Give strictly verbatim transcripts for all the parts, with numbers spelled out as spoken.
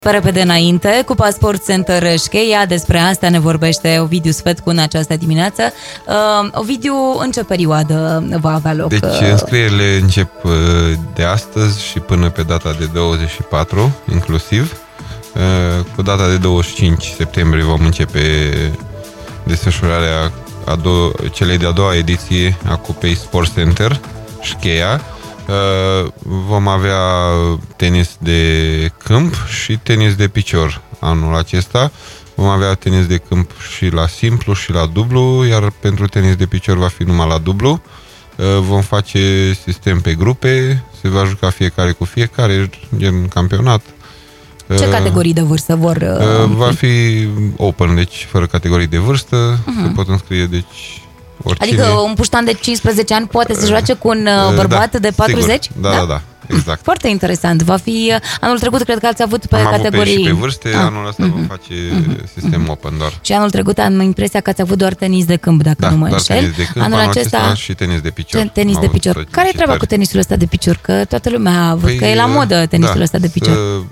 Pe repede înainte, cu Passport Center Șcheia, despre asta ne vorbește Ovidiu Sfetcu în această dimineață. Uh, Ovidiu, în ce perioadă va avea loc? Deci înscrierile încep de astăzi și până pe data de douăzeci și patru, inclusiv. Uh, cu data de douăzeci și cinci septembrie vom începe desfășurarea a do- celei de-a doua ediție a Cupei Sport Center Șcheia. Uh, vom avea tenis de câmp și tenis de picior anul acesta. Vom avea tenis de câmp și la simplu și la dublu, iar pentru tenis de picior va fi numai la dublu. Uh, vom face sistem pe grupe, se va juca fiecare cu fiecare, gen campionat. Ce categorii de vârstă vor uh, Va fi open, deci fără categorii de vârstă. Uh-huh. Se pot înscrie, deci oricine. Adică un puștan de cincisprezece ani poate să joace cu un bărbat da, de patruzeci? Sigur. Da, da, da, da, exact. Foarte interesant. Va fi, anul trecut cred că ați avut pe am categorii... Avut pe și pe vârste, ah. anul ăsta uh-huh. vom face uh-huh. sistem open doar. Și anul trecut am impresia că ați avut doar tenis de câmp, dacă da, nu mă doar înșel. Tenis de câmp, anul, anul acesta, acesta și tenis de picior. Tenis de picior. Care e treaba cu tenisul ăsta de picior? Că toată lumea a văzut păi, că e la modă tenisul da, ăsta de picior. Să,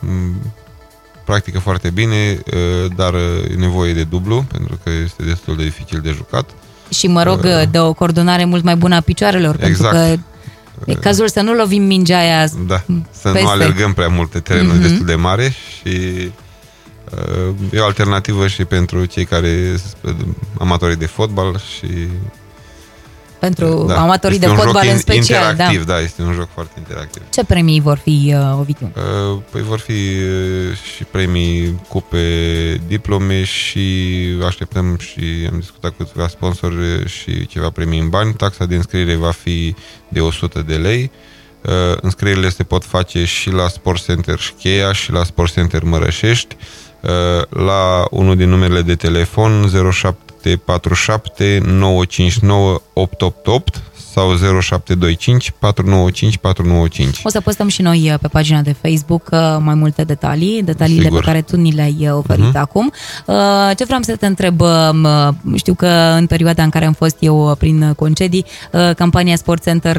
practică foarte bine, dar e nevoie de dublu, pentru că este destul de dificil de jucat. Și mă rog, de o coordonare mult mai bună a picioarelor, exact. Pentru că e cazul să nu lovim mingea aia da, să peste. Nu alergăm prea multe, terenul mm-hmm. destul de mare și uh, e o alternativă și pentru cei care amatorii de fotbal și pentru da, amatorii de fotbal în special. Interactiv, da. da, este un joc foarte interactiv. Ce premii vor fi, uh, Ovidiu? Uh, păi vor fi uh, și premii, cupe, diplome și așteptăm și am discutat cu câțiva sponsori și ceva premii în bani. Taxa de înscriere va fi de o sută de lei. Uh, înscrierile se pot face și la Sport Center Șcheia și la Sport Center Mărășești, uh, la unul din numerele de telefon zero șapte patru șapte nouă cinci nouă opt opt opt sau zero șapte doi cinci patru nouă cinci patru nouă cinci. O să postăm și noi pe pagina de Facebook mai multe detalii, detaliile Sigur. Pe care tu ni le-ai oferit uh-huh. acum. Ce vreau să te întreb, știu că în perioada în care am fost eu prin concedii, campania Sport Center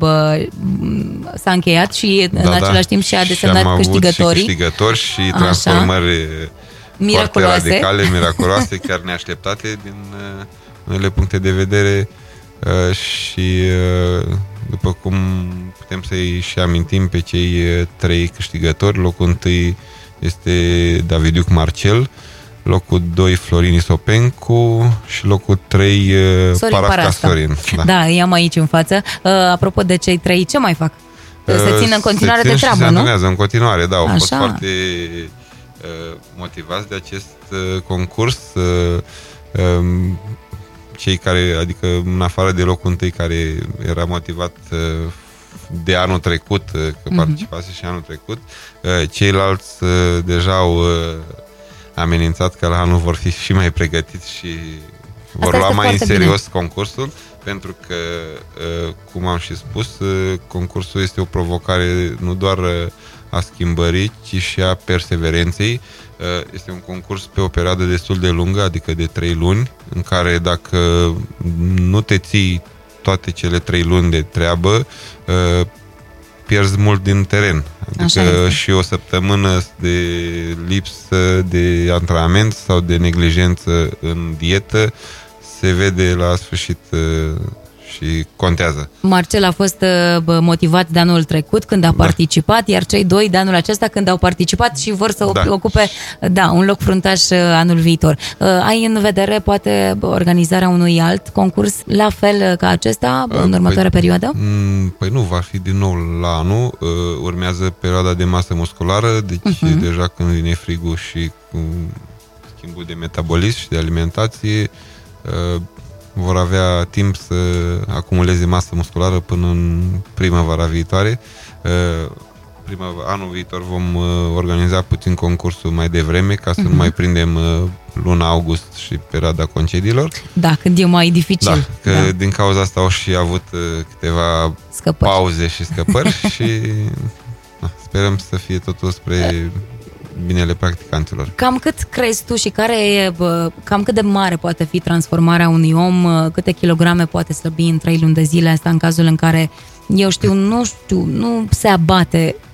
s-a încheiat și da, în da. același timp și a desemnat și câștigătorii. Și câștigători și transformări miraculoase. Foarte radicale, miraculoase, chiar neașteptate din uh, unele puncte de vedere uh, și uh, după cum putem să-i și amintim pe cei uh, trei câștigători, locul întâi este Davidiuc Marcel, locul doi Florin Isopencu și locul trei uh, Parasca Sorin. Da. da, i-am aici în față. Uh, apropo de cei trei, ce mai fac? Uh, se țin în continuare se țin de treabă, se nu? Se antrenează în continuare, da, au Așa. fost foarte motivați de acest uh, concurs, uh, um, cei care, adică în afară de locul întâi care era motivat uh, de anul trecut, uh, că mm-hmm. participase și anul trecut, uh, ceilalți uh, deja au uh, amenințat că la anul vor fi și mai pregătiți și vor lua mai în serios bine. concursul, pentru că, uh, cum am și spus, uh, concursul este o provocare nu doar uh, a schimbării, ci și a perseverenței. Este un concurs pe o perioadă destul de lungă, adică de trei luni, în care dacă nu te ții toate cele trei luni de treabă, pierzi mult din teren. Adică și o săptămână de lipsă de antrenament sau de neglijență în dietă se vede la sfârșit și contează. Marcel a fost uh, motivat de anul trecut când a da. participat, iar cei doi de anul acesta când au participat și vor să da. ocupe da, un loc fruntaș uh, anul viitor. Uh, ai în vedere poate organizarea unui alt concurs la fel ca acesta uh, în următoarea păi, perioadă? M- păi nu, va fi din nou la anul. Uh, urmează perioada de masă musculară, deci uh-huh. deja când vine frigul și cu schimbul de metabolism și de alimentație, uh, vor avea timp să acumuleze masă musculară până în primăvara viitoare. Primăvara, anul viitor vom organiza puțin concursul mai devreme ca să uh-huh. nu mai prindem luna august și perioada concediilor. Da, când e mai dificil. Da, că da. din cauza asta au și avut câteva scăpări. pauze și scăpări și da, sperăm să fie totul spre binele practicanților. Cam cât crezi tu și care e, cam cât de mare poate fi transformarea unui om, câte kilograme poate slăbi în trei luni de zile, asta în cazul în care, eu știu, nu știu, nu se abate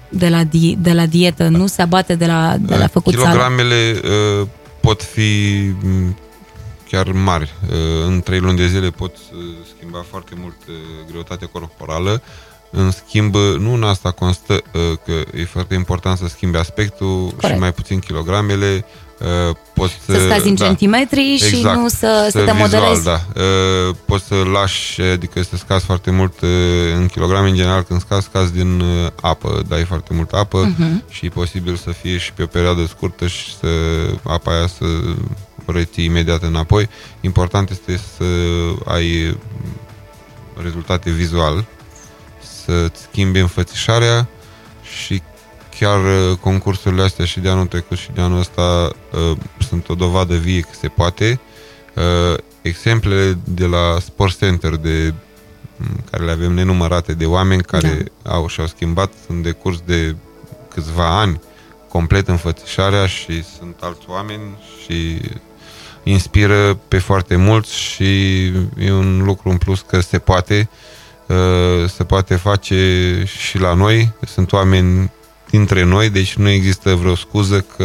de la, di- de la dietă, nu se abate de la, de la făcut sală. Kilogramele uh, pot fi chiar mari. Uh, în trei luni de zile pot uh, schimba foarte mult uh, greutatea corporală. În schimb, nu în asta constă uh, că e foarte important să schimbi aspectul. Corect. Și mai puțin kilogramele. Uh, poți să scazi în da, centimetri și exact, nu să, să te modelezi. Da. Uh, poți să lași, adică să scazi foarte mult uh, în kilograme. În general, când scazi, scazi din uh, apă. Dai foarte multă apă uh-huh. și e posibil să fie și pe o perioadă scurtă și să apa aia să o reții imediat înapoi. Important este să ai rezultate vizual, să-ți schimbi înfățișarea și chiar concursurile astea și de anul trecut și de anul ăsta uh, sunt o dovadă vie că se poate. Uh, exemplele de la Sport Center de, care le avem nenumărate de oameni care da. au și-au schimbat în decurs de câțiva ani complet înfățișarea și sunt alți oameni și inspiră pe foarte mulți și e un lucru în plus că se poate. Uh, se poate face și la noi. Sunt oameni dintre noi, deci nu există vreo scuză că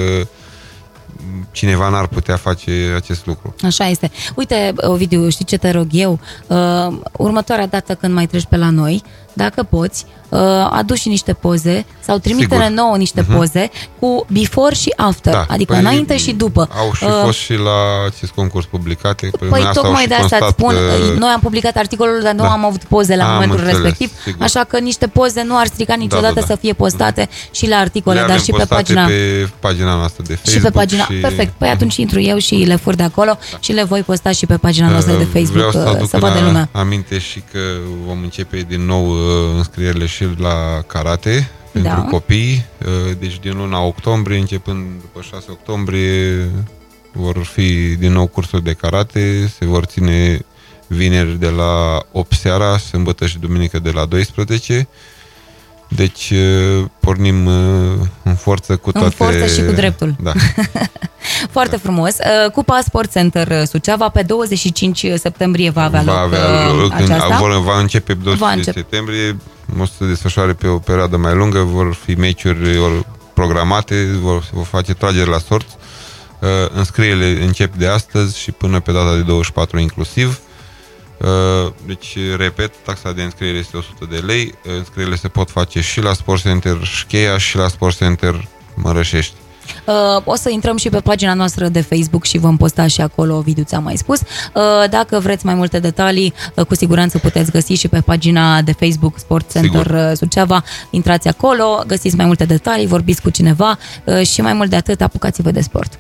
cineva n-ar putea face acest lucru. Așa este. Uite, Ovidiu, știi ce te rog eu? Uh, următoarea dată când mai treci pe la noi, dacă poți, uh, adu și niște poze sau trimite-ne nouă niște uh-huh. poze cu before și after, da, adică păi înainte și după. Au și uh, fost și la acest concurs publicate. Păi, păi tocmai de asta îți spun, că... noi am publicat articolul, dar nu da. am avut poze la am momentul înțeles, respectiv, sigur. Așa că niște poze nu ar strica niciodată da, da, da. să fie postate da. și la articole, le dar și pe pagina pe pagina noastră de Facebook. Și pe pagina, și... perfect. Păi atunci intru eu și le fur de acolo da. și le voi posta și pe pagina noastră de Facebook. Vreau să, să vadă lumea. Aminte și că vom începe din nou înscrierile și la karate pentru da. copii. Deci din luna octombrie, începând după șase octombrie, vor fi din nou cursuri de karate. Se vor ține vineri de la opt seara, sâmbătă și duminică de la douăsprezece. Deci pornim în forță cu toate... În forță și cu dreptul. Da. Foarte da. frumos. Cupa Sport Center Suceava pe douăzeci și cinci septembrie va avea va loc avea loc aceasta. Vor, va începe douăzeci și cinci septembrie, o să se desfășoare pe o perioadă mai lungă, vor fi meciuri programate, vor, vor face trageri la sorți. Înscrierile încep de astăzi și până pe data de douăzeci și patru inclusiv. Deci, repet, taxa de înscriere este o sută de lei. Înscrierile se pot face și la Sport Center Șcheia și la Sport Center Mărășești. O să intrăm și pe pagina noastră de Facebook și vom posta și acolo, Ovidiu ți-a mai spus. Dacă vreți mai multe detalii, cu siguranță puteți găsi și pe pagina de Facebook Sport Center Sigur. Suceava. Intrați acolo, găsiți mai multe detalii, vorbiți cu cineva și mai mult de atât, apucați-vă de sport.